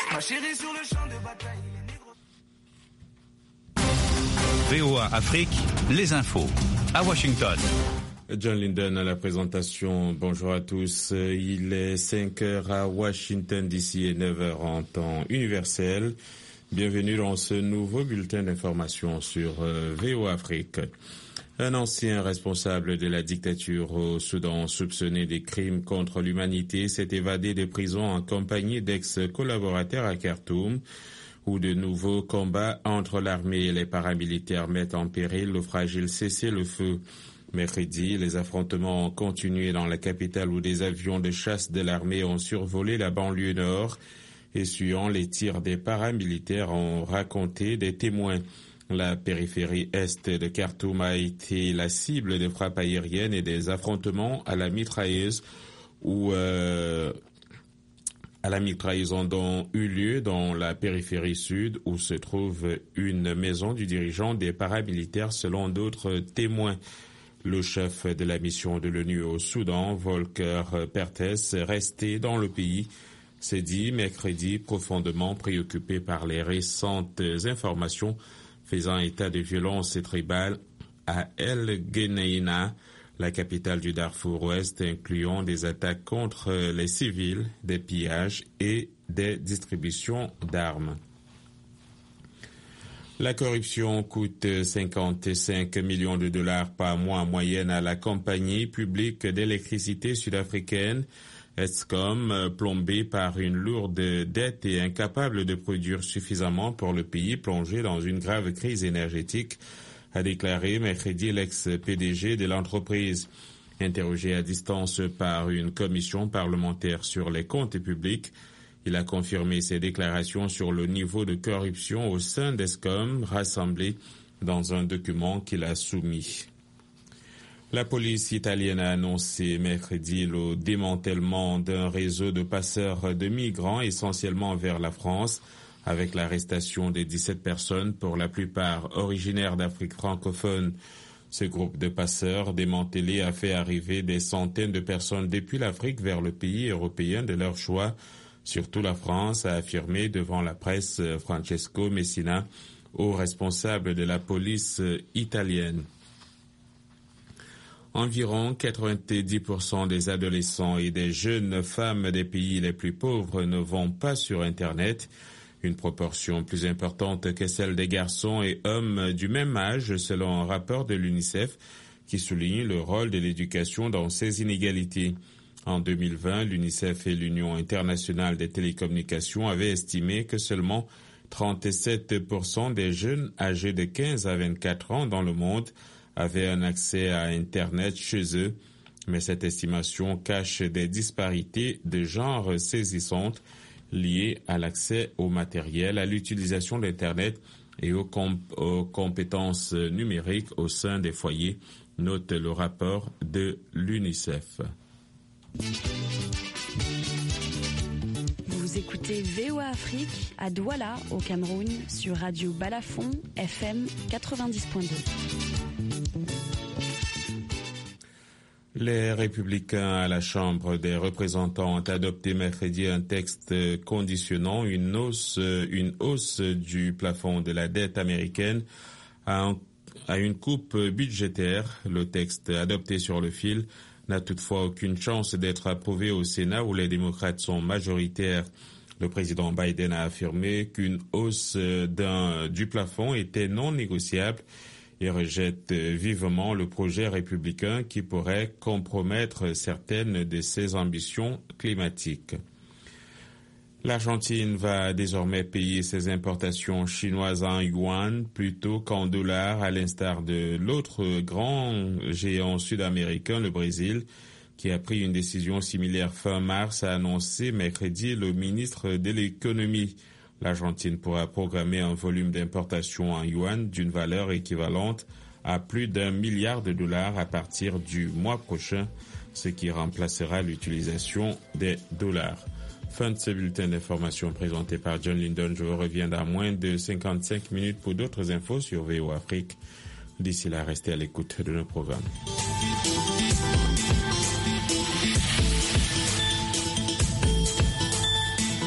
Ma chérie sur le champ de bataille. VOA Afrique, les infos. À Washington. John Linden à la présentation. Bonjour à tous. Il est 5h à Washington d'ici et 9h en temps universel. Bienvenue dans ce nouveau bulletin d'information sur VOA Afrique. Un ancien responsable de la dictature au Soudan soupçonné des crimes contre l'humanité s'est évadé de prison en compagnie d'ex-collaborateurs à Khartoum, où de nouveaux combats entre l'armée et les paramilitaires mettent en péril le fragile cessez-le-feu. Mercredi, les affrontements ont continué dans la capitale où des avions de chasse de l'armée ont survolé la banlieue nord, essuyant les tirs des paramilitaires, ont raconté des témoins. La périphérie est de Khartoum a été la cible de frappes aériennes et des affrontements à la mitrailleuse ont eu lieu dans la périphérie sud où se trouve une maison du dirigeant des paramilitaires selon d'autres témoins. Le chef de la mission de l'ONU au Soudan, Volker Perthes, resté dans le pays, s'est dit mercredi profondément préoccupé par les récentes informations faisant état de violences tribales à El Geneina, la capitale du Darfour Ouest, incluant des attaques contre les civils, des pillages et des distributions d'armes. La corruption coûte 55 millions de dollars par mois en moyenne à la compagnie publique d'électricité sud-africaine Eskom, plombée par une lourde dette et incapable de produire suffisamment pour le pays plongé dans une grave crise énergétique, a déclaré mercredi l'ex-PDG de l'entreprise. Interrogé à distance par une commission parlementaire sur les comptes publics, il a confirmé ses déclarations sur le niveau de corruption au sein d'Eskom, rassemblé dans un document qu'il a soumis. La police italienne a annoncé mercredi le démantèlement d'un réseau de passeurs de migrants essentiellement vers la France, avec l'arrestation de 17 personnes, pour la plupart originaires d'Afrique francophone. Ce groupe de passeurs démantelé a fait arriver des centaines de personnes depuis l'Afrique vers le pays européen de leur choix, surtout la France, a affirmé devant la presse Francesco Messina, haut responsable de la police italienne. Environ 90% des adolescents et des jeunes femmes des pays les plus pauvres ne vont pas sur Internet, une proportion plus importante que celle des garçons et hommes du même âge selon un rapport de l'UNICEF qui souligne le rôle de l'éducation dans ces inégalités. En 2020, l'UNICEF et l'Union internationale des télécommunications avaient estimé que seulement 37% des jeunes âgés de 15 à 24 ans dans le monde avaient un accès à Internet chez eux, mais cette estimation cache des disparités de genre saisissantes liées à l'accès au matériel, à l'utilisation d'Internet et aux compétences numériques au sein des foyers, note le rapport de l'UNICEF. Vous écoutez VOA Afrique à Douala, au Cameroun, sur Radio Balafon, FM 90.2. Les Républicains à la Chambre des représentants ont adopté mercredi un texte conditionnant une hausse du plafond de la dette américaine à une coupe budgétaire. Le texte adopté sur le fil n'a toutefois aucune chance d'être approuvé au Sénat où les démocrates sont majoritaires. Le président Biden a affirmé qu'une hausse du plafond était non négociable et rejette vivement le projet républicain qui pourrait compromettre certaines de ses ambitions climatiques. L'Argentine va désormais payer ses importations chinoises en yuan plutôt qu'en dollars, à l'instar de l'autre grand géant sud-américain, le Brésil, qui a pris une décision similaire fin mars, a annoncé mercredi le ministre de l'économie. L'Argentine pourra programmer un volume d'importation en yuan d'une valeur équivalente à plus d'1 milliard de dollars à partir du mois prochain, ce qui remplacera l'utilisation des dollars. Fin de ce bulletin d'information présenté par John Linden. Je vous reviens dans moins de 55 minutes pour d'autres infos sur VOA Afrique. D'ici là, restez à l'écoute de nos programmes.